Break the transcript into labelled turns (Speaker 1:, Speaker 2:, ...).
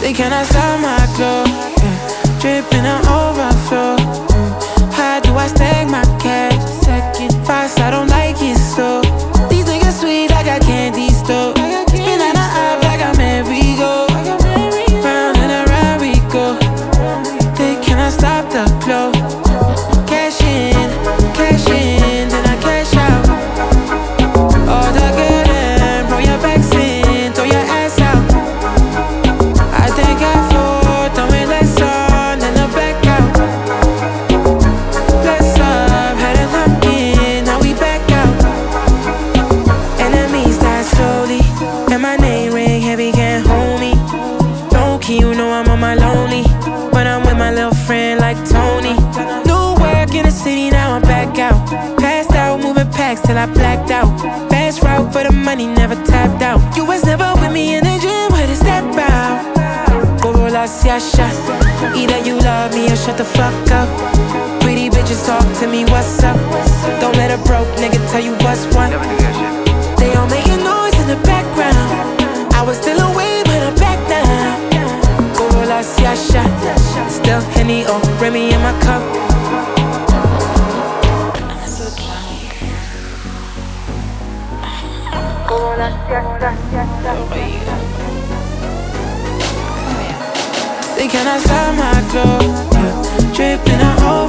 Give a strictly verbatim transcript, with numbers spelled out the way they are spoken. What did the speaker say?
Speaker 1: They cannot stop my glow, yeah. Dripping on overflow. mm. How do I stack my cash? Second fast, I don't like it slow. These niggas sweet, I got candy store. Spin on the up like I'm merry-go. Round and around we go. They cannot stop the glow. Cash in, cash in, then I cash out. All the good and roll your backs in, throw your ass out. I thank God for throwing less on than the back out. Bless up, had a lumpkin, now we back out. Enemies die slowly, and my name ring heavy, can't hold me. Low key, you know I'm on my lonely, when I'm with my little friend like Tony. New work in the city, now I'm back out. Passed out, moving packs till I blacked out. Fast route for the money, never tapped out. You was never with me in the gym, where to step out. Go roll out, see I shot. Either you love me or shut the fuck up. Pretty bitches talk to me, what's up? Don't let a broke nigga tell you what's what. They all making noise in the background. I was still away, but I'm back down. Go roll out, see I shot. Still Henny or Remy in my cup. They cannot stop my glow, yeah. Dripping on